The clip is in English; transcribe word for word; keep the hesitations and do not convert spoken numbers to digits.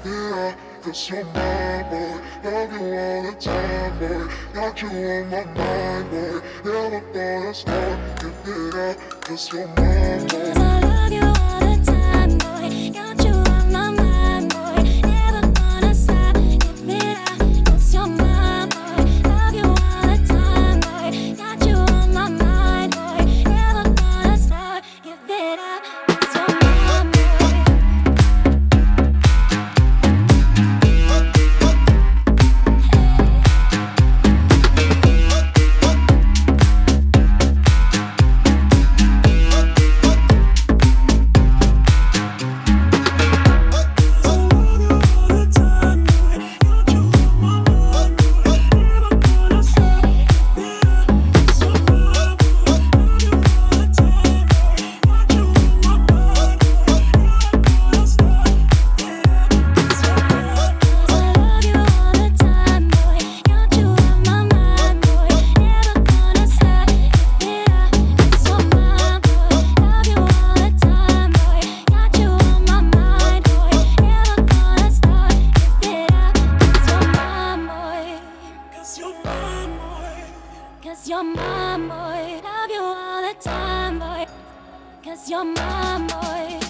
Yeah, cause you're my boy. Love you all the time, boy. Got you on my mind, boy. Never gonna stop. Give it up, cause you're my boy. Cause I love you all the time, boy. Got you on my mind, boy. Never gonna stop. Give it up, cause you're my boy. Love you all the time, boy. Got you on my mind, boy. Never gonna stop. Give it up, cause you're my boy. Cause you're my boy, love you all the time, boy. Cause you're my boy.